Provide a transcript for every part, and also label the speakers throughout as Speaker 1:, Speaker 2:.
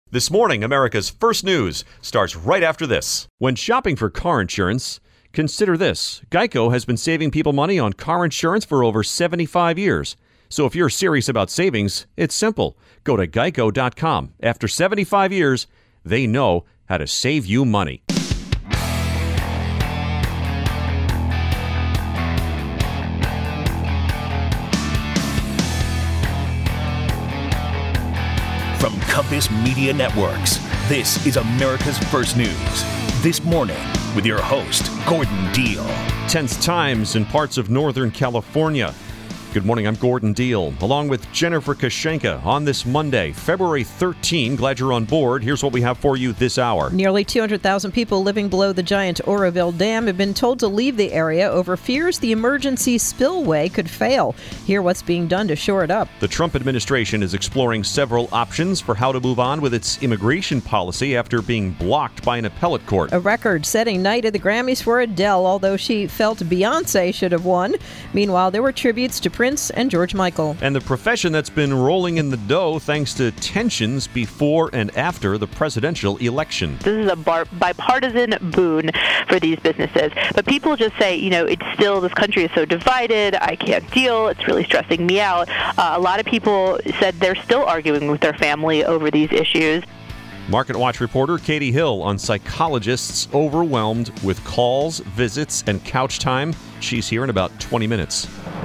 Speaker 1: This morning, America's First News starts right after this. When shopping for car insurance, consider this. Geico has been saving people money on car insurance for over 75 years. So if you're serious about savings, it's simple. Go to geico.com. After 75 years, they know how to save you money.
Speaker 2: From Compass Media Networks, this is America's First News. This morning, with your host, Gordon Deal.
Speaker 1: Tense times in parts of Northern California. Good morning, I'm Gordon Deal, along with Jennifer Kashenka on this Monday, February 13. Glad you're on board. Here's what we have for you this hour.
Speaker 3: Nearly 200,000 people living below the giant Oroville Dam have been told to leave the area over fears the emergency spillway could fail. Hear what's being done to shore it up.
Speaker 1: The Trump administration is exploring several options for how to move on with its immigration policy after being blocked by an appellate court.
Speaker 3: A record-setting night at the Grammys for Adele, although she felt Beyonce should have won. Meanwhile, there were tributes to Prince and George Michael.
Speaker 1: And the profession that's been rolling in the dough thanks to tensions before and after the presidential election.
Speaker 4: This is a bipartisan boon for these businesses. But people just say, it's still, this country is so divided, I can't deal, it's really stressing me out. A lot of people said they're still arguing with their family over these issues.
Speaker 1: Market Watch reporter Katie Hill on psychologists overwhelmed with calls, visits, and couch time. She's here in about 20 minutes.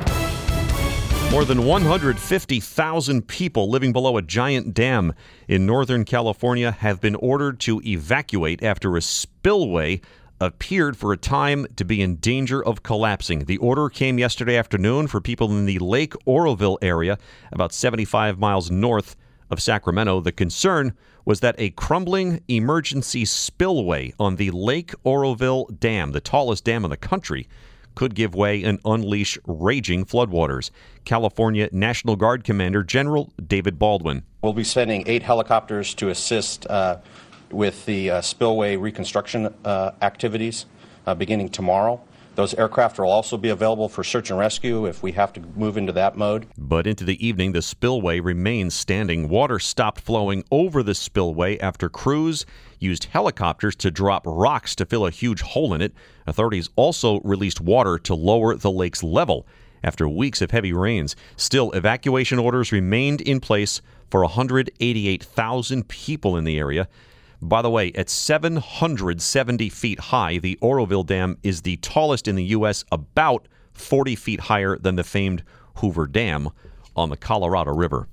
Speaker 1: More than 150,000 people living below a giant dam in Northern California have been ordered to evacuate after a spillway appeared for a time to be in danger of collapsing. The order came yesterday afternoon for people in the Lake Oroville area, about 75 miles north of Sacramento. The concern was that a crumbling emergency spillway on the Lake Oroville Dam, the tallest dam in the country, could give way and unleash raging floodwaters. California National Guard Commander General David Baldwin.
Speaker 5: We'll be sending 8 helicopters to assist with the spillway reconstruction activities beginning tomorrow. Those aircraft will also be available for search and rescue if we have to move into that mode.
Speaker 1: But into the evening, the spillway remains standing. Water stopped flowing over the spillway after crews used helicopters to drop rocks to fill a huge hole in it. Authorities also released water to lower the lake's level after weeks of heavy rains. Still, evacuation orders remained in place for 188,000 people in the area. By the way, at 770 feet high, the Oroville Dam is the tallest in the U.S., about 40 feet higher than the famed Hoover Dam on the Colorado River.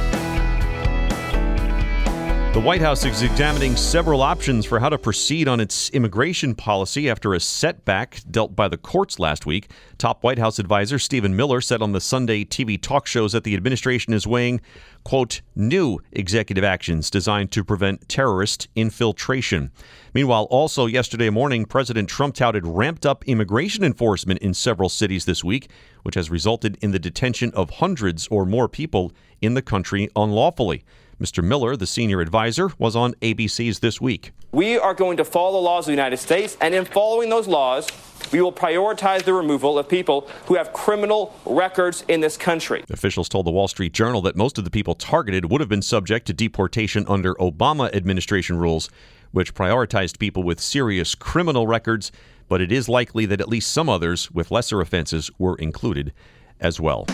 Speaker 1: The White House is examining several options for how to proceed on its immigration policy after a setback dealt by the courts last week. Top White House advisor Stephen Miller said on the Sunday TV talk shows that the administration is weighing, quote, new executive actions designed to prevent terrorist infiltration. Meanwhile, also yesterday morning, President Trump touted ramped up immigration enforcement in several cities this week, which has resulted in the detention of hundreds or more people in the country unlawfully. Mr. Miller, the senior advisor, was on ABC's This Week.
Speaker 6: We are going to follow the laws of the United States, and in following those laws, we will prioritize the removal of people who have criminal records in this country.
Speaker 1: Officials told the Wall Street Journal that most of the people targeted would have been subject to deportation under Obama administration rules, which prioritized people with serious criminal records, but it is likely that at least some others with lesser offenses were included as well.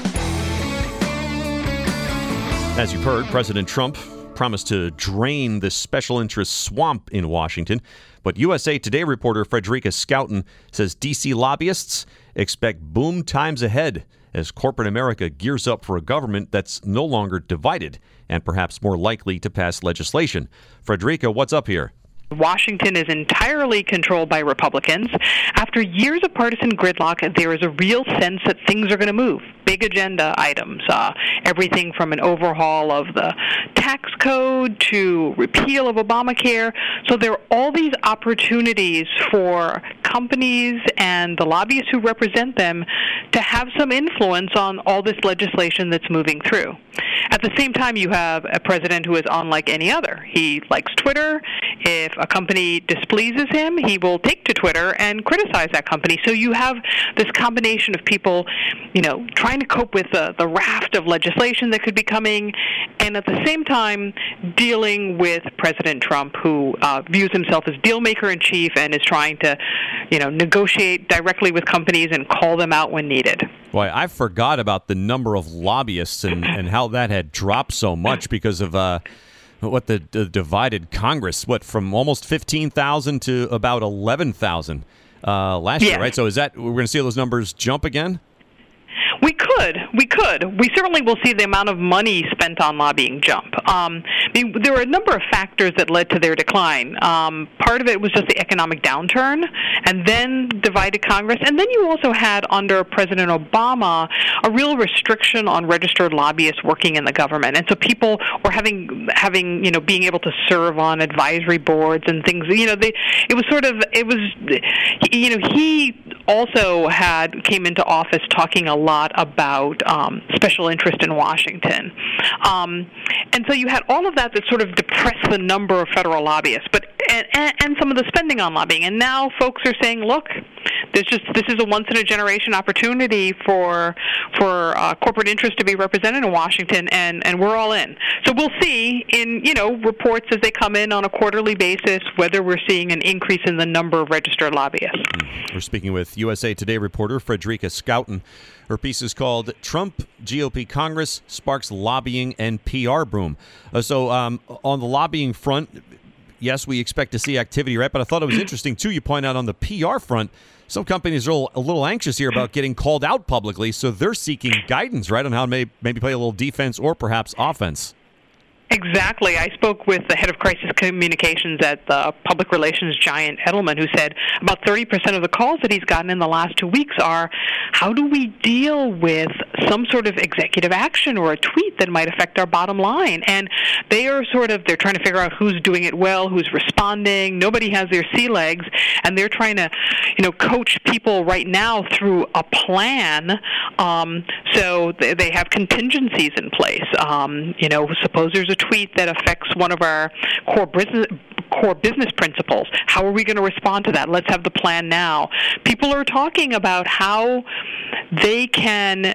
Speaker 1: As you've heard, President Trump promised to drain the special interest swamp in Washington. But USA Today reporter Frederica Schouten says D.C. lobbyists expect boom times ahead as corporate America gears up for a government that's no longer divided and perhaps more likely to pass legislation. Frederica, what's up here?
Speaker 7: Washington is entirely controlled by Republicans. After years of partisan gridlock, there is a real sense that things are going to move. Big agenda items, everything from an overhaul of the tax code to repeal of Obamacare. So there are all these opportunities for companies and the lobbyists who represent them to have some influence on all this legislation that's moving through. At the same time, you have a president who is unlike any other. He likes Twitter, If a company displeases him, he will take to Twitter and criticize that company. So you have this combination of people, trying to cope with the raft of legislation that could be coming, and at the same time dealing with President Trump, who views himself as deal maker in chief and is trying to, negotiate directly with companies and call them out when needed.
Speaker 1: Boy, I forgot about the number of lobbyists and how that had dropped so much because of the divided Congress, from almost 15,000 to about 11,000 last year, right? So is that we're going to see those numbers jump again?
Speaker 7: We could. We certainly will see the amount of money spent on lobbying jump. There were a number of factors that led to their decline. Part of it was just the economic downturn, and then divided Congress. And then you also had, under President Obama, a real restriction on registered lobbyists working in the government. And so people were having being able to serve on advisory boards and things. He also came into office talking a lot about special interest in Washington. And so you had all of that sort of depressed the number of federal lobbyists, and some of the spending on lobbying. And now folks are saying, look, this is a once-in-a-generation opportunity for corporate interest to be represented in Washington, and we're all in. So we'll see in reports as they come in on a quarterly basis whether we're seeing an increase in the number of registered lobbyists.
Speaker 1: We're speaking with USA Today reporter Frederica Schouten. Her piece is called "Trump GOP Congress Sparks Lobbying and PR Boom." So on the lobbying front, yes, we expect to see activity, right? But I thought it was interesting, too, you point out on the PR front, some companies are a little anxious here about getting called out publicly, so they're seeking guidance, right, on how to maybe play a little defense or perhaps offense.
Speaker 7: Exactly. I spoke with the head of crisis communications at the public relations giant Edelman, who said about 30% of the calls that he's gotten in the last 2 weeks are, how do we deal with some sort of executive action or a tweet that might affect our bottom line? And they're trying to figure out who's doing it well, who's responding. Nobody has their sea legs, and they're trying to, coach people right now through a plan. So they have contingencies in place. Suppose there's a tweet that affects one of our core business principles. How are we going to respond to that? Let's have the plan now. People are talking about how they can,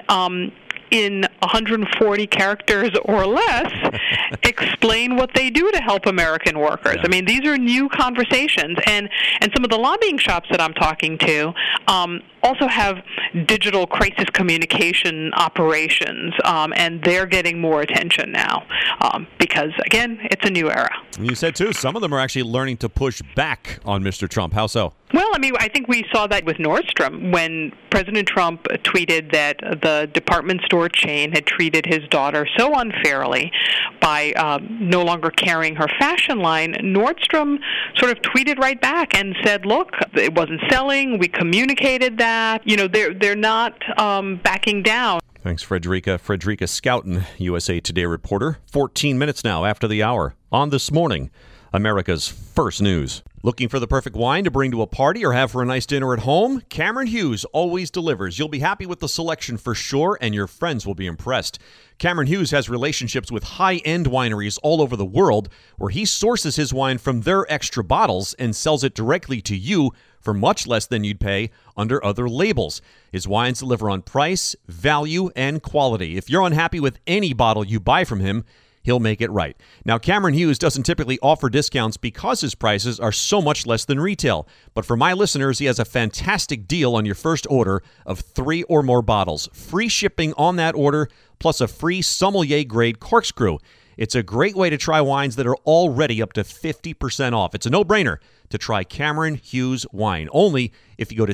Speaker 7: in 140 characters or less, explain what they do to help American workers. I mean, these are new conversations, and some of the lobbying shops that I'm talking to also have digital crisis communication operations, and they're getting more attention now because, again, it's a new era.
Speaker 1: You said, too, some of them are actually learning to push back on Mr. Trump. How so?
Speaker 7: Well, I think we saw that with Nordstrom when President Trump tweeted that the department store chain had treated his daughter so unfairly by no longer carrying her fashion line. Nordstrom sort of tweeted right back and said, look, it wasn't selling. We communicated that. They're not backing down.
Speaker 1: Thanks, Frederica. Frederica Schouten, USA Today reporter. 14 minutes now after the hour on This Morning, America's First News. Looking for the perfect wine to bring to a party or have for a nice dinner at home? Cameron Hughes always delivers. You'll be happy with the selection for sure, and your friends will be impressed. Cameron Hughes has relationships with high-end wineries all over the world where he sources his wine from their extra bottles and sells it directly to you for much less than you'd pay under other labels. His wines deliver on price, value, and quality. If you're unhappy with any bottle you buy from him, he'll make it right. Now, Cameron Hughes doesn't typically offer discounts because his prices are so much less than retail. But for my listeners, he has a fantastic deal on your first order of 3 or more bottles. Free shipping on that order, plus a free sommelier-grade corkscrew. It's a great way to try wines that are already up to 50% off. It's a no-brainer to try Cameron Hughes wine, only if you go to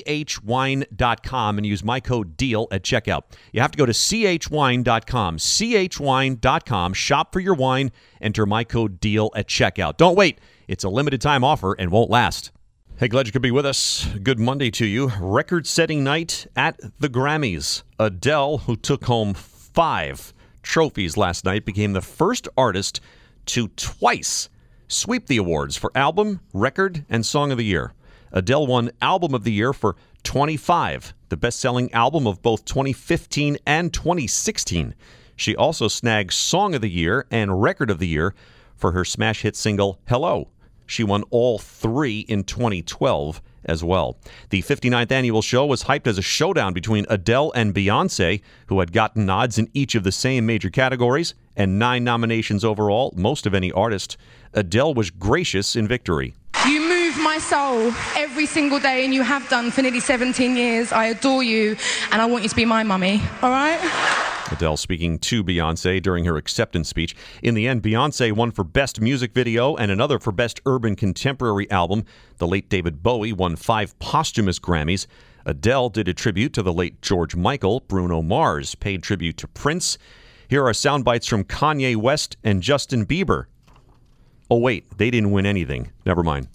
Speaker 1: chwine.com and use my code DEAL at checkout. You have to go to chwine.com, chwine.com, shop for your wine, enter my code DEAL at checkout. Don't wait. It's a limited time offer and won't last. Hey, glad you could be with us. Good Monday to you. Record-setting night at the Grammys. Adele, who took home 5 trophies last night, became the first artist to twice sweep the awards for Album, Record, and Song of the Year. Adele won Album of the Year for 25, the best-selling album of both 2015 and 2016. She also snagged Song of the Year and Record of the Year for her smash hit single, Hello. She won all 3 in 2012 as well. The 59th annual show was hyped as a showdown between Adele and Beyoncé, who had gotten nods in each of the same major categories and 9 nominations overall, most of any artist. Adele was gracious in victory.
Speaker 8: You move my soul every single day, and you have done for nearly 17 years. I adore you, and I want you to be my mummy, all right?
Speaker 1: Adele speaking to Beyoncé during her acceptance speech. In the end, Beyoncé won for Best Music Video and another for Best Urban Contemporary Album. The late David Bowie won 5 posthumous Grammys. Adele did a tribute to the late George Michael. Bruno Mars paid tribute to Prince. Here are sound bites from Kanye West and Justin Bieber. Oh, wait, they didn't win anything. Never mind.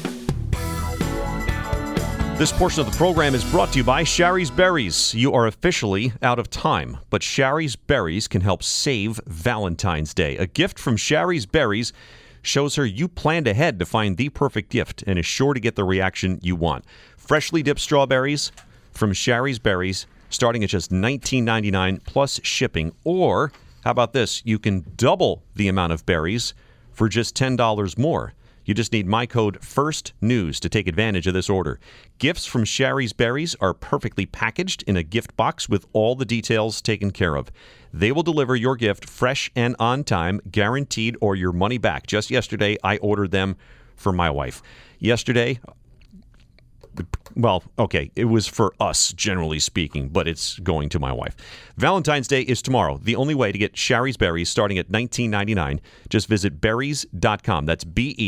Speaker 1: This portion of the program is brought to you by Shari's Berries. You are officially out of time, but Shari's Berries can help save Valentine's Day. A gift from Shari's Berries shows her you planned ahead to find the perfect gift and is sure to get the reaction you want. Freshly dipped strawberries from Shari's Berries, starting at just $19.99 plus shipping. Or, how about this? You can double the amount of berries for just $10 more. You just need my code FIRSTNEWS to take advantage of this order. Gifts from Shari's Berries are perfectly packaged in a gift box with all the details taken care of. They will deliver your gift fresh and on time, guaranteed, or your money back. Just yesterday, I ordered them for my wife. Yesterday, well, okay, it was for us, generally speaking, but it's going to my wife. Valentine's Day is tomorrow. The only way to get Shari's Berries starting at $19.99, just visit berries.com. That's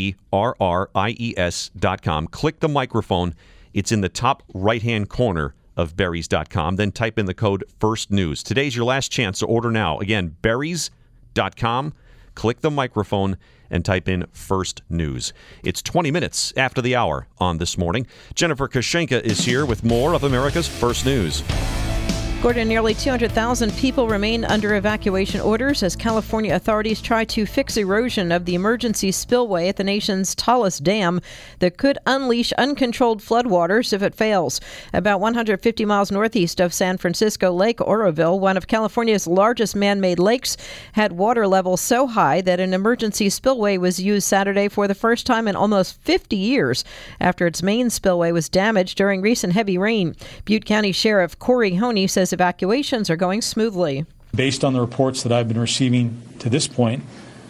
Speaker 1: BERRIES.com. Click the microphone. It's in the top right-hand corner of berries.com. Then type in the code FIRSTNEWS. Today's your last chance to order now. Again, berries.com. Click the microphone and type in First News. It's 20 minutes after the hour on This Morning. Jennifer Koshenka is here with more of America's First News.
Speaker 3: Gordon, nearly 200,000 people remain under evacuation orders as California authorities try to fix erosion of the emergency spillway at the nation's tallest dam that could unleash uncontrolled floodwaters if it fails. About 150 miles northeast of San Francisco, Lake Oroville, one of California's largest man-made lakes, had water levels so high that an emergency spillway was used Saturday for the first time in almost 50 years after its main spillway was damaged during recent heavy rain. Butte County Sheriff Corey Honey says evacuations are going smoothly.
Speaker 9: Based on the reports that I've been receiving to this point,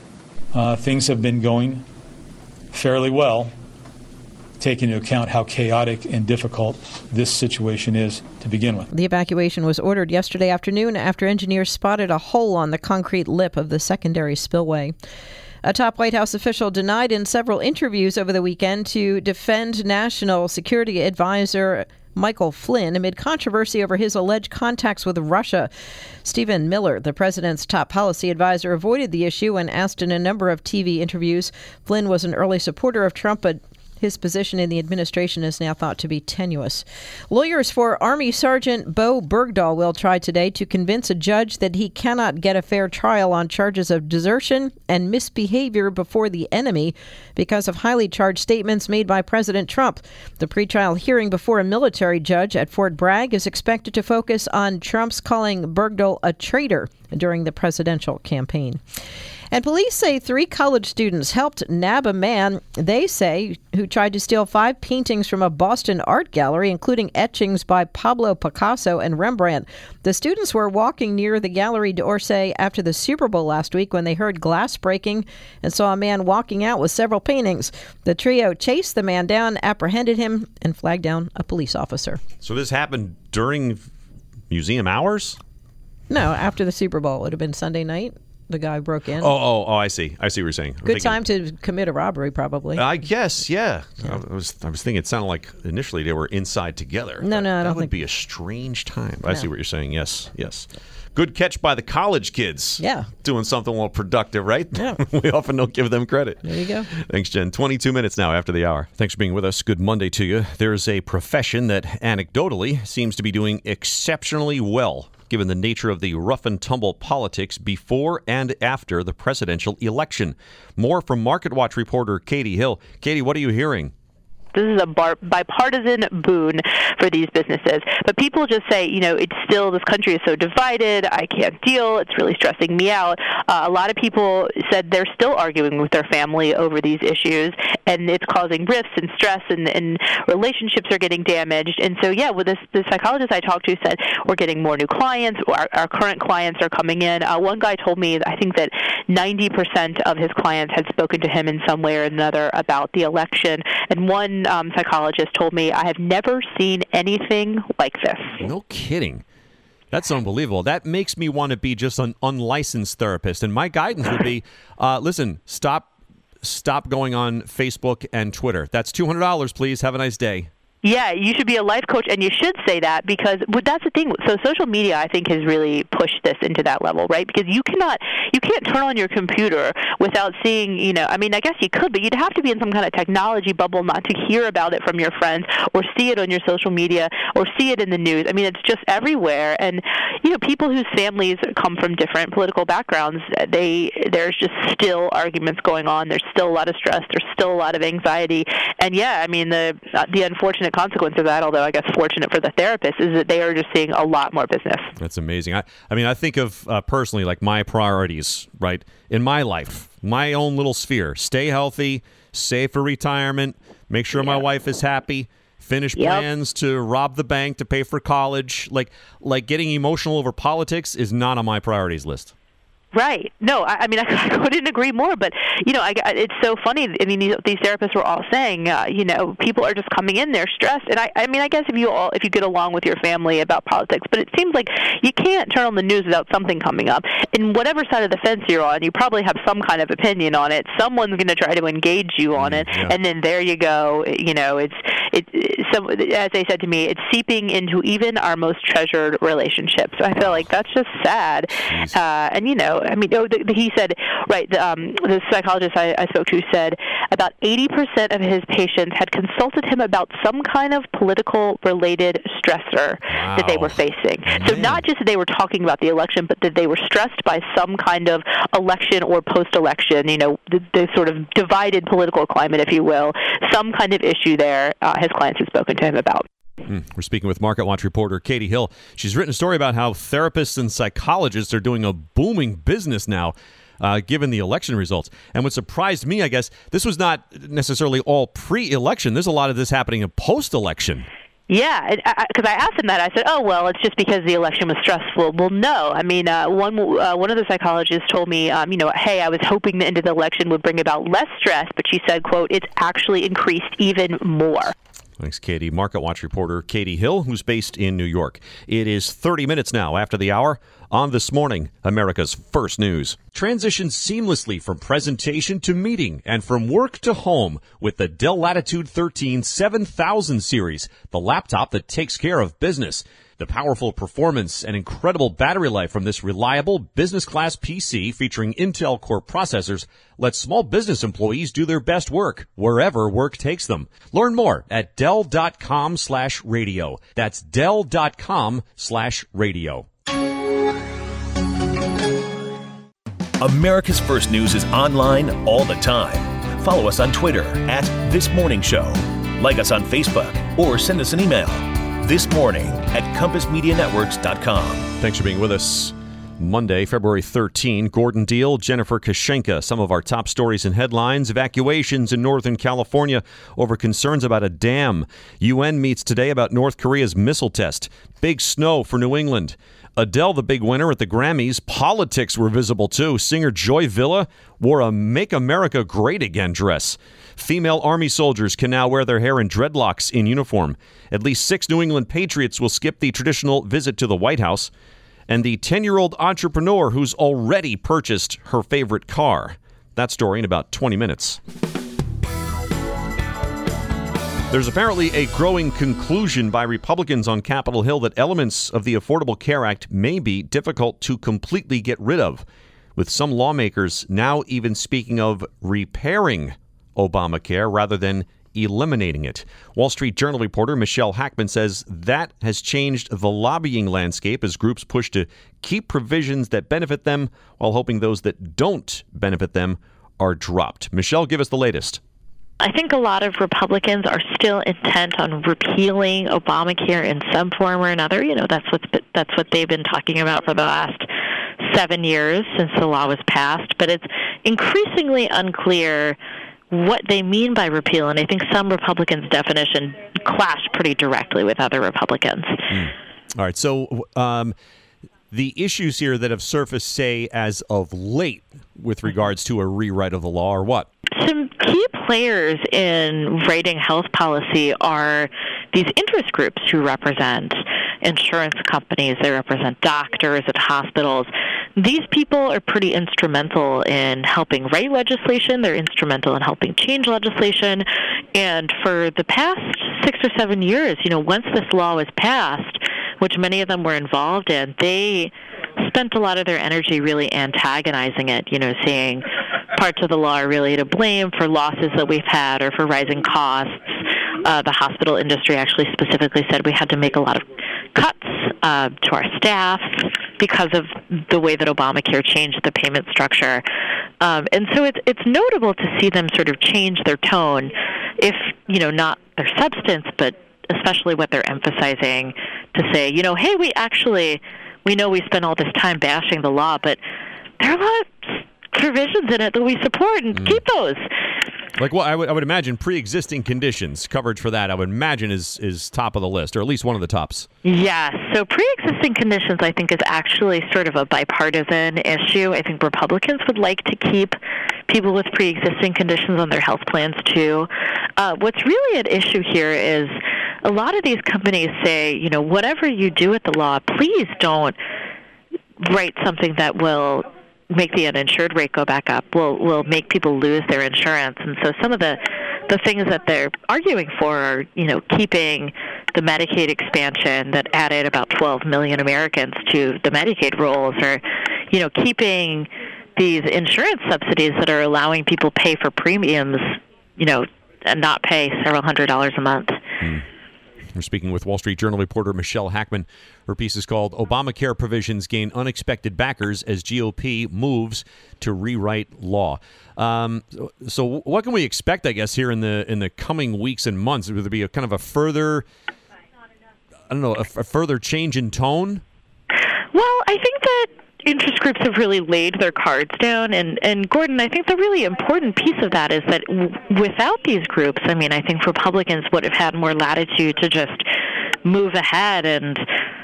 Speaker 9: things have been going fairly well, taking into account how chaotic and difficult this situation is to begin with.
Speaker 3: The evacuation was ordered yesterday afternoon after engineers spotted a hole on the concrete lip of the secondary spillway. A top White House official denied in several interviews over the weekend to defend National Security Advisor Michael Flynn amid controversy over his alleged contacts with Russia. Stephen Miller, the president's top policy advisor, avoided the issue when asked in a number of TV interviews. Flynn was an early supporter of Trump, but his position in the administration is now thought to be tenuous. Lawyers for Army Sergeant Bo Bergdahl will try today to convince a judge that he cannot get a fair trial on charges of desertion and misbehavior before the enemy because of highly charged statements made by President Trump. The pretrial hearing before a military judge at Fort Bragg is expected to focus on Trump's calling Bergdahl a traitor during the presidential campaign. And police say 3 college students helped nab a man, they say, who tried to steal 5 paintings from a Boston art gallery, including etchings by Pablo Picasso and Rembrandt. The students were walking near the Gallery d'Orsay after the Super Bowl last week when they heard glass breaking and saw a man walking out with several paintings. The trio chased the man down, apprehended him, and flagged down a police officer.
Speaker 1: So this happened during museum hours?
Speaker 3: No, after the Super Bowl. It would have been Sunday night. The guy broke in.
Speaker 1: Oh, I see. I see what you're saying.
Speaker 3: Good time to commit a robbery, probably.
Speaker 1: I guess, yeah. I was thinking it sounded like initially they were inside together.
Speaker 3: No, I don't think.
Speaker 1: That would be a strange time. I see what you're saying. Yes. Good catch by the college kids.
Speaker 3: Yeah.
Speaker 1: Doing something well productive, right?
Speaker 3: Yeah.
Speaker 1: We often don't give them credit.
Speaker 3: There you go.
Speaker 1: Thanks, Jen. 22 minutes now after the hour. Thanks for being with us. Good Monday to you. There's a profession that anecdotally seems to be doing exceptionally well, given the nature of the rough-and-tumble politics before and after the presidential election. More from MarketWatch reporter Katie Hill. Katie, what are you hearing?
Speaker 4: This is a bipartisan boon for these businesses. But people just say, it's still, this country is so divided, I can't deal, it's really stressing me out. A lot of people said they're still arguing with their family over these issues. and it's causing rifts and stress, and relationships are getting damaged. And so, yeah, the psychologist I talked to said we're getting more new clients. Our current clients are coming in. One guy told me, I think, that 90% of his clients had spoken to him in some way or another about the election. And one psychologist told me, I have never seen anything like this.
Speaker 1: No kidding. That's unbelievable. That makes me want to be just an unlicensed therapist. And my guidance would be, listen, stop going on Facebook and Twitter. That's $200, please. Have a nice day.
Speaker 4: Yeah, you should be a life coach, and you should say that, because that's the thing. So social media, I think, has really pushed this into that level, right? Because you can't turn on your computer without seeing, I mean, I guess you could, but you'd have to be in some kind of technology bubble not to hear about it from your friends or see it on your social media or see it in the news. I mean, it's just everywhere. And, people whose families come from different political backgrounds, there's just still arguments going on. There's still a lot of stress. There's still a lot of anxiety. And, yeah, I mean, the unfortunate consequence of that, although I guess fortunate for the therapist, is that they are just seeing a lot more business.
Speaker 1: That's amazing. I mean, I think of personally, like, my priorities, right, in my life, my own little sphere. Stay healthy, save for retirement, make sure my wife is happy, finish plans to rob the bank to pay for college. Like getting emotional over politics is not on my priorities list.
Speaker 4: Right. No, I mean, I couldn't agree more. But, it's so funny. I mean, these therapists were all saying, people are just coming in, they're stressed. And I mean, I guess if you get along with your family about politics, but it seems like you can't turn on the news without something coming up. And whatever side of the fence you're on, you probably have some kind of opinion on it. Someone's going to try to engage you on it. Yeah. And then there you go. So, as they said to me, it's seeping into even our most treasured relationships. So I feel like that's just sad. And, he said, right, the psychologist I spoke to said about 80% of his patients had consulted him about some kind of political-related stressor that they were facing. Man. So not just that they were talking about the election, but that they were stressed by some kind of election or post-election, the sort of divided political climate, if you will, some kind of issue there his clients have spoken to him about.
Speaker 1: We're speaking with MarketWatch reporter Katie Hill. She's written a story about how therapists and psychologists are doing a booming business now, given the election results. And what surprised me, I guess, this was not necessarily all pre-election. There's a lot of this happening post-election.
Speaker 4: Yeah, because I asked him that. I said, "Oh, well, it's just because the election was stressful." Well, no. I mean, one of the psychologists told me, hey, I was hoping the end of the election would bring about less stress, but she said, quote, it's actually increased even more.
Speaker 1: Thanks, Katie. MarketWatch reporter Katie Hill, who's based in New York. It is 30 minutes now after the hour on This Morning, America's First News. Transition seamlessly from presentation to meeting and from work to home with the Dell Latitude 13 7000 series, the laptop that takes care of business. The powerful performance and incredible battery life from this reliable business-class PC featuring Intel Core processors lets small business employees do their best work wherever work takes them. Learn more at Dell.com/radio. That's Dell.com/radio.
Speaker 2: America's First News is online all the time. Follow us on Twitter @ThisMorningShow. Like us on Facebook or send us an email. This Morning @CompassMediaNetworks.com.
Speaker 1: Thanks for being with us. Monday, February 13, Gordon Deal, Jennifer Kashenka. Some of our top stories and headlines. Evacuations in Northern California over concerns about a dam. UN meets today about North Korea's missile test. Big snow for New England. Adele, the big winner at the Grammys. Politics were visible, too. Singer Joy Villa wore a Make America Great Again dress. Female Army soldiers can now wear their hair in dreadlocks in uniform. At least 6 New England Patriots will skip the traditional visit to the White House. And the 10-year-old entrepreneur who's already purchased her favorite car. That story in about 20 minutes. There's apparently a growing conclusion by Republicans on Capitol Hill that elements of the Affordable Care Act may be difficult to completely get rid of, with some lawmakers now even speaking of repairing Obamacare rather than eliminating it. Wall Street Journal reporter Michelle Hackman says that has changed the lobbying landscape as groups push to keep provisions that benefit them while hoping those that don't benefit them are dropped. Michelle, give us the latest.
Speaker 10: I think a lot of Republicans are still intent on repealing Obamacare in some form or another. That's what they've been talking about for the last 7 years since the law was passed. But it's increasingly unclear what they mean by repeal, and I think some Republicans' definition clashed pretty directly with other Republicans.
Speaker 1: All right, so the issues here that have surfaced, say, as of late with regards to a rewrite of the law are what?
Speaker 10: Some key players in writing health policy are these interest groups who represent insurance companies. They represent doctors at hospitals. These people are pretty instrumental in helping write legislation. They're instrumental in helping change legislation. And for the past 6 or 7 years, once this law was passed, which many of them were involved in, they spent a lot of their energy really antagonizing it, saying parts of the law are really to blame for losses that we've had or for rising costs. The hospital industry actually specifically said we had to make a lot of cuts to our staff because of the way that Obamacare changed the payment structure. And so it's notable to see them sort of change their tone, if, not their substance, but especially what they're emphasizing, to say, hey, we know we spend all this time bashing the law, but there are a lot of provisions in it that we support, and keep those.
Speaker 1: Like, well, I would imagine pre-existing conditions, coverage for that, I would imagine is top of the list, or at least one of the tops.
Speaker 10: Yes. So pre-existing conditions, I think, is actually sort of a bipartisan issue. I think Republicans would like to keep people with pre-existing conditions on their health plans, too. What's really at issue here is a lot of these companies say, whatever you do with the law, please don't write something that will make the uninsured rate go back up, will make people lose their insurance. And so some of the things that they're arguing for are, keeping the Medicaid expansion that added about 12 million Americans to the Medicaid rolls, or, keeping these insurance subsidies that are allowing people pay for premiums, and not pay several $100s a month.
Speaker 1: We're speaking with Wall Street Journal reporter Michelle Hackman. Her piece is called "Obamacare Provisions Gain Unexpected Backers as GOP Moves to Rewrite Law." So what can we expect, I guess, here in the coming weeks and months? Would there be a kind of a further, a further change in tone?
Speaker 10: Well, I think that interest groups have really laid their cards down, and Gordon, I think the really important piece of that is that without these groups, I think Republicans would have had more latitude to just move ahead and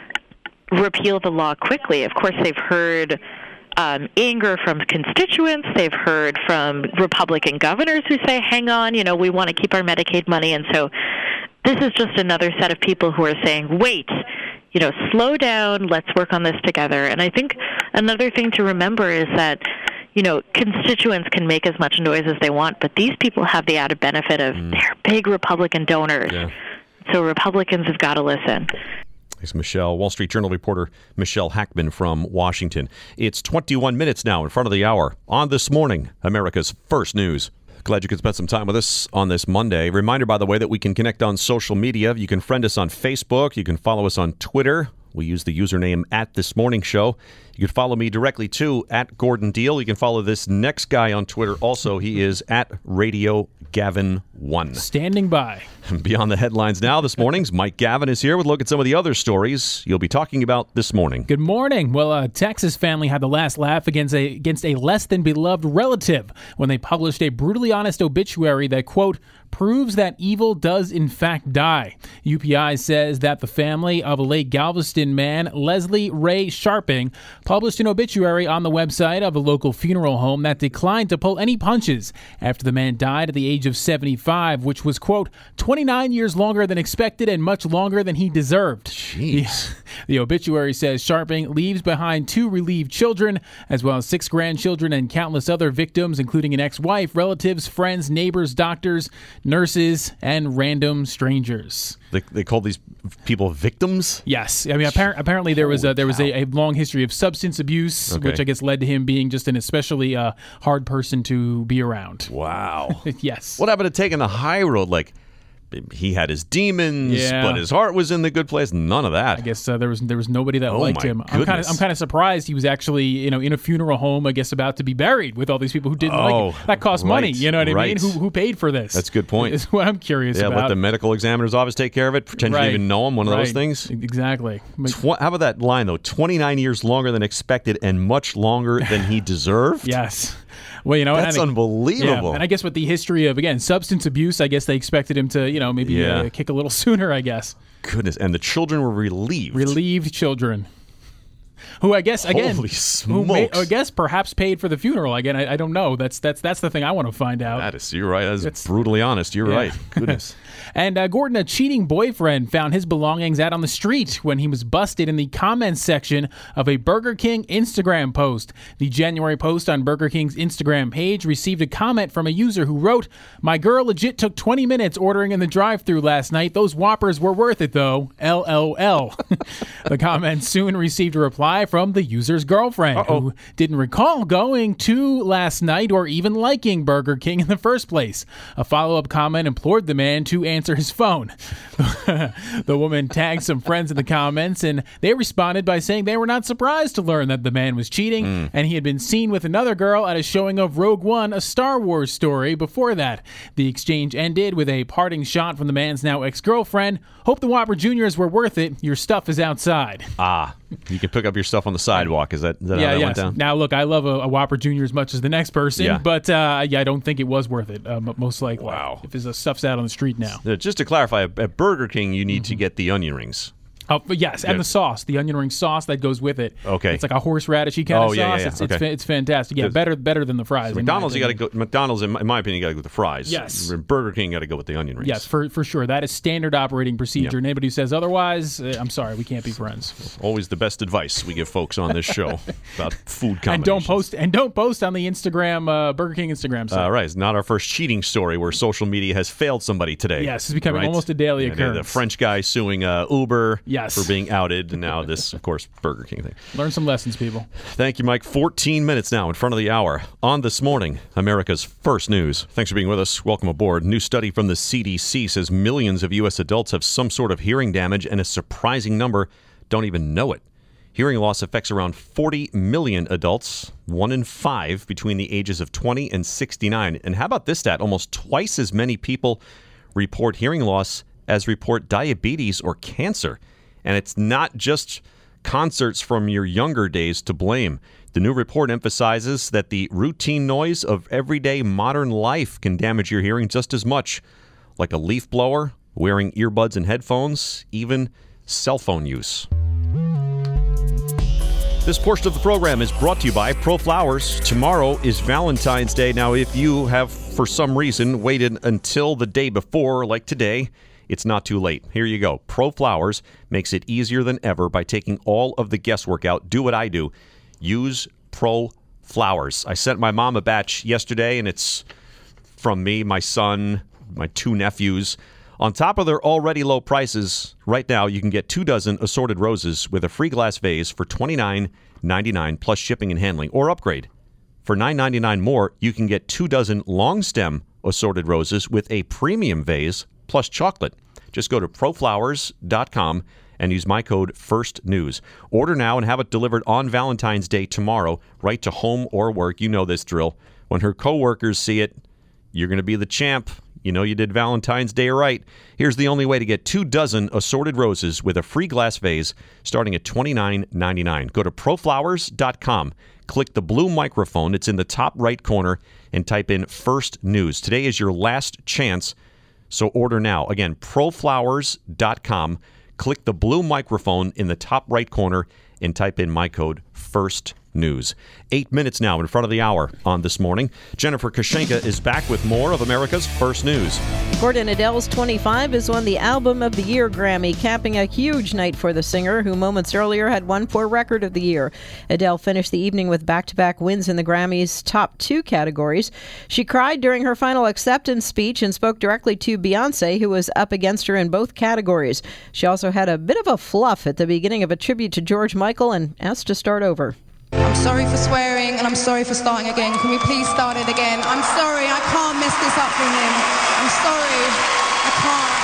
Speaker 10: repeal the law quickly. Of course, they've heard anger from constituents. They've heard from Republican governors who say, hang on, we want to keep our Medicaid money. And so this is just another set of people who are saying, wait, slow down, let's work on this together. And I think another thing to remember is that, constituents can make as much noise as they want, but these people have the added benefit of they're big Republican donors. Yeah. So Republicans have got to listen.
Speaker 1: Thanks, Michelle. Wall Street Journal reporter Michelle Hackman from Washington. It's 21 minutes now in front of the hour on This Morning, America's First News. Glad you could spend some time with us on this Monday. Reminder, by the way, that we can connect on social media. You can friend us on Facebook. You can follow us on Twitter. We use the username @ThisMorningShow. You can follow me directly, too, @GordonDeal. You can follow this next guy on Twitter also. He is @RadioGavin1.
Speaker 11: Standing by.
Speaker 1: Beyond the headlines now, this morning's Mike Gavin is here with a look at some of the other stories you'll be talking about this morning.
Speaker 11: Good morning. Well, a Texas family had the last laugh against a less-than-beloved relative when they published a brutally honest obituary that, quote, proves that evil does in fact die. UPI says that the family of a late Galveston man, Leslie Ray Sharping, published an obituary on the website of a local funeral home that declined to pull any punches after the man died at the age of 75, which was, quote, 29 years longer than expected and much longer than he deserved.
Speaker 1: Jeez.
Speaker 11: The obituary says Sharping leaves behind 2 relieved children, as well as 6 grandchildren and countless other victims, including an ex-wife, relatives, friends, neighbors, doctors, nurses, and random strangers.
Speaker 1: They call these people victims?
Speaker 11: Yes. Apparently there was a long history of substance abuse, which I guess led to him being just an especially hard person to be around.
Speaker 1: Wow.
Speaker 11: Yes.
Speaker 1: What happened to taking the high road? Like, he had his demons, but his heart was in the good place. None of that.
Speaker 11: I guess there was nobody that liked him. I'm kind of surprised he was actually in a funeral home, I guess, about to be buried with all these people who didn't like him. That costs money. You know what I mean? Who paid for this?
Speaker 1: That's a good point.
Speaker 11: Is what I'm curious about.
Speaker 1: Let the medical examiner's office take care of it. Pretend you didn't even know him. One of those things.
Speaker 11: Exactly.
Speaker 1: How about that line though? 29 years longer than expected and much longer than he deserved.
Speaker 11: Yes. Well, you know,
Speaker 1: that's unbelievable.
Speaker 11: Yeah, and I guess with the history of, again, substance abuse, I guess they expected him to, you know, maybe kick a little sooner, I guess.
Speaker 1: Goodness, and the children were relieved.
Speaker 11: Relieved children. Who I guess, again,
Speaker 1: holy smokes.
Speaker 11: I guess perhaps paid for the funeral. Again, I don't know. That's the thing I want to find out.
Speaker 1: You're right. That's brutally honest. You're right. Goodness.
Speaker 11: And Gordon, a cheating boyfriend, found his belongings out on the street when he was busted in the comments section of a Burger King Instagram post. The January post on Burger King's Instagram page received a comment from a user who wrote, "My girl legit took 20 minutes ordering in the drive-thru last night. Those Whoppers were worth it, though. LOL." The comment soon received a reply from the user's girlfriend, who didn't recall going to last night or even liking Burger King in the first place. A follow-up comment implored the man to answer his phone. The woman tagged some friends in the comments, and they responded by saying they were not surprised to learn that the man was cheating, and he had been seen with another girl at a showing of Rogue One, a Star Wars story, before that. The exchange ended with a parting shot from the man's now ex-girlfriend. "Hope the Whopper Juniors were worth it. Your stuff is outside."
Speaker 1: You can pick up your stuff on the sidewalk. Is that how that went down?
Speaker 11: Now, look, I love a Whopper Jr. as much as the next person, but I don't think it was worth it, most likely.
Speaker 1: Wow.
Speaker 11: If his stuff's out on the street now.
Speaker 1: Just to clarify, at Burger King, you need to get the onion rings.
Speaker 11: But yes, and the sauce, the onion ring sauce that goes with it.
Speaker 1: Okay,
Speaker 11: it's like a horseradishy kind of sauce.
Speaker 1: Yeah.
Speaker 11: It's fantastic. Yeah, better than the fries.
Speaker 1: McDonald's, you got to go. McDonald's, in my opinion, you got to go with the fries.
Speaker 11: Yes.
Speaker 1: Burger King, got to go with the onion rings.
Speaker 11: Yes, for sure. That is standard operating procedure. And anybody who says otherwise, I'm sorry, we can't be friends.
Speaker 1: Always the best advice we give folks on this show about food combinations.
Speaker 11: And don't post on the Instagram Burger King Instagram site.
Speaker 1: Right, it's not our first cheating story where social media has failed somebody today.
Speaker 11: Yes, it's becoming almost a daily occurrence.
Speaker 1: The French guy suing Uber for being outed. And now this, of course, Burger King thing.
Speaker 11: Learn some lessons, people.
Speaker 1: Thank you, Mike. 14 minutes now in front of the hour. On This Morning, America's First News. Thanks for being with us. Welcome aboard. New study from the CDC says millions of U.S. adults have some sort of hearing damage, and a surprising number don't even know it. Hearing loss affects around 40 million adults, 1 in 5 between the ages of 20 and 69. And how about this stat? Almost twice as many people report hearing loss as report diabetes or cancer. And it's not just concerts from your younger days to blame. The new report emphasizes that the routine noise of everyday modern life can damage your hearing just as much, like a leaf blower, wearing earbuds and headphones, even cell phone use. This portion of the program is brought to you by ProFlowers. Tomorrow is Valentine's Day. Now, if you have, for some reason, waited until the day before, like today, it's not too late. Here you go. ProFlowers makes it easier than ever by taking all of the guesswork out. Do what I do. Use ProFlowers. I sent my mom a batch yesterday, and it's from me, my son, my 2 nephews. On top of their already low prices, right now you can get 2 dozen assorted roses with a free glass vase for $29.99 plus shipping and handling, or upgrade. For $9.99 more, you can get 2 dozen long stem assorted roses with a premium vase plus chocolate. Just go to proflowers.com and use my code FIRSTNEWS. Order now and have it delivered on Valentine's Day tomorrow, right to home or work. You know this drill. When her coworkers see it, you're going to be the champ. You know you did Valentine's Day right. Here's the only way to get 2 dozen assorted roses with a free glass vase starting at $29.99. Go to proflowers.com. Click the blue microphone. It's in the top right corner and type in First News. Today is your last chance, so order now. Again, proflowers.com. Click the blue microphone in the top right corner and type in my code FIRST News. 8 minutes now in front of the hour on This Morning. Jennifer Kashenka is back with more of America's First News.
Speaker 3: Gordon, Adele's 25 has won the Album of the Year Grammy, capping a huge night for the singer, who moments earlier had won for Record of the Year. Adele finished the evening with back-to-back wins in the Grammys' top 2 categories. She cried during her final acceptance speech and spoke directly to Beyonce, who was up against her in both categories. She also had a bit of a fluff at the beginning of a tribute to George Michael and asked to start over.
Speaker 8: I'm sorry for swearing, and I'm sorry for starting again. Can we please start it again? I'm sorry, I can't mess this up for him. I'm sorry, I can't.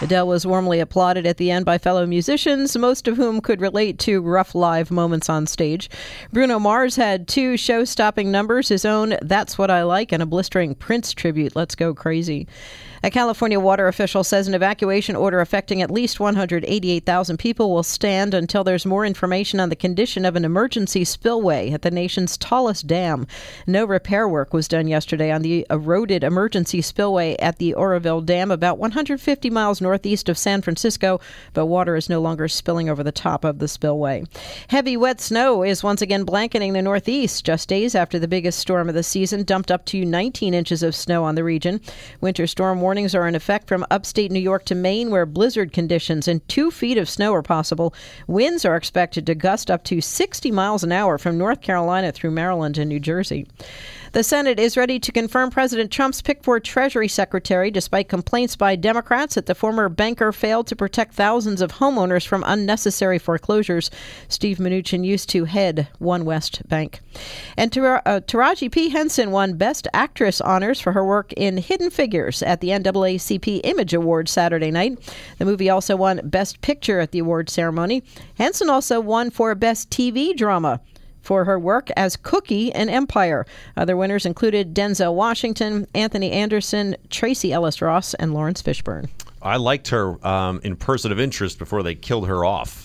Speaker 3: Adele was warmly applauded at the end by fellow musicians, most of whom could relate to rough live moments on stage. Bruno Mars had 2 show-stopping numbers, his own That's What I Like and a blistering Prince tribute, Let's Go Crazy. A California water official says an evacuation order affecting at least 188,000 people will stand until there's more information on the condition of an emergency spillway at the nation's tallest dam. No repair work was done yesterday on the eroded emergency spillway at the Oroville Dam, about 150 miles northeast of San Francisco, but water is no longer spilling over the top of the spillway. Heavy wet snow is once again blanketing the Northeast, just days after the biggest storm of the season dumped up to 19 inches of snow on the region. Winter storm warnings are in effect from upstate New York to Maine, where blizzard conditions and 2 feet of snow are possible. Winds are expected to gust up to 60 miles an hour from North Carolina through Maryland and New Jersey. The Senate is ready to confirm President Trump's pick for Treasury Secretary, despite complaints by Democrats that the former banker failed to protect thousands of homeowners from unnecessary foreclosures. Steve Mnuchin used to head One West Bank. And Taraji P. Henson won Best Actress honors for her work in Hidden Figures at the NAACP Image Awards Saturday night. The movie also won Best Picture at the award ceremony. Henson also won for Best TV Drama for her work as Cookie in Empire. Other winners included Denzel Washington, Anthony Anderson, Tracy Ellis Ross, and Lawrence Fishburne.
Speaker 1: I liked her in Person of Interest before they killed her off.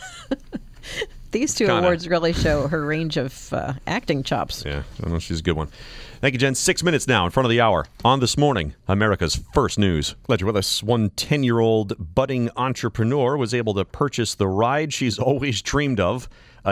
Speaker 3: These two awards really show her range of acting chops.
Speaker 1: Yeah, I know she's a good one. Thank you, Jen. 6 minutes now in front of the hour on This Morning, America's First News. Glad you're with us. One 10-year-old budding entrepreneur was able to purchase the ride she's always dreamed of, a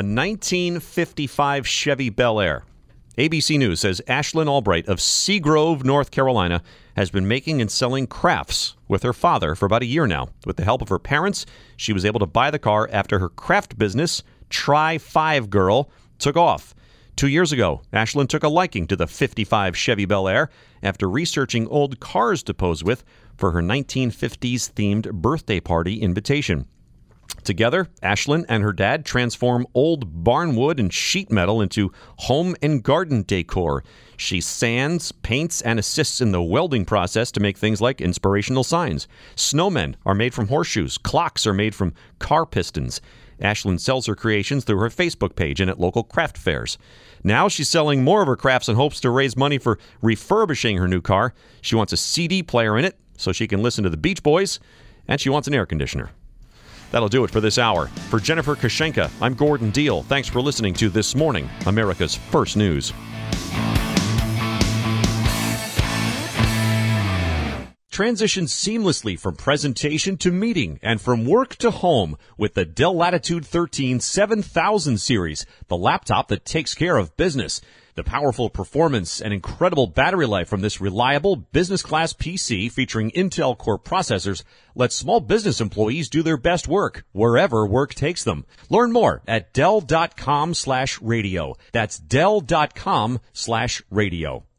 Speaker 1: 1955 Chevy Bel Air. ABC News says Ashlyn Albright of Seagrove, North Carolina, has been making and selling crafts with her father for about a year now. With the help of her parents, she was able to buy the car after her craft business, Try 5 Girl, took off. 2 years ago, Ashlyn took a liking to the 55 Chevy Bel Air after researching old cars to pose with for her 1950s-themed birthday party invitation. Together, Ashlyn and her dad transform old barnwood and sheet metal into home and garden decor. She sands, paints, and assists in the welding process to make things like inspirational signs. Snowmen are made from horseshoes. Clocks are made from car pistons. Ashlyn sells her creations through her Facebook page and at local craft fairs. Now she's selling more of her crafts in hopes to raise money for refurbishing her new car. She wants a CD player in it so she can listen to the Beach Boys, and she wants an air conditioner. That'll do it for this hour. For Jennifer Kashenka, I'm Gordon Deal. Thanks for listening to This Morning, America's First News. Transition seamlessly from presentation to meeting and from work to home with the Dell Latitude 13 7000 series, the laptop that takes care of business. The powerful performance and incredible battery life from this reliable business-class PC featuring Intel Core processors lets small business employees do their best work wherever work takes them. Learn more at Dell.com/radio. That's Dell.com/radio.